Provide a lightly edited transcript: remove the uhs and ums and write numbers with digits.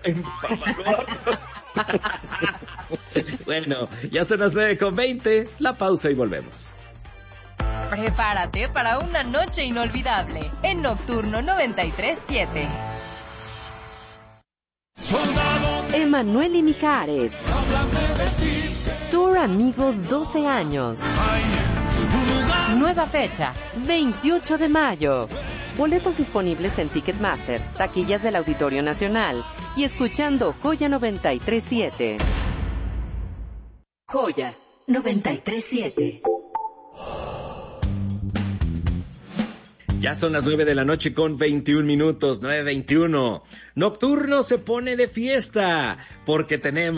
por favor. Bueno, ya son las 9:20, la pausa y volvemos. Prepárate para una noche inolvidable en Nocturno 93.7. Emanuel y Mijares. Tour Amigos 12 años. Nueva fecha, 28 de mayo. Boletos disponibles en Ticketmaster, taquillas del Auditorio Nacional y escuchando Joya 93.7. Joya 93.7. Ya son las 9:21 PM. 9:21. Nocturno se pone de fiesta porque tenemos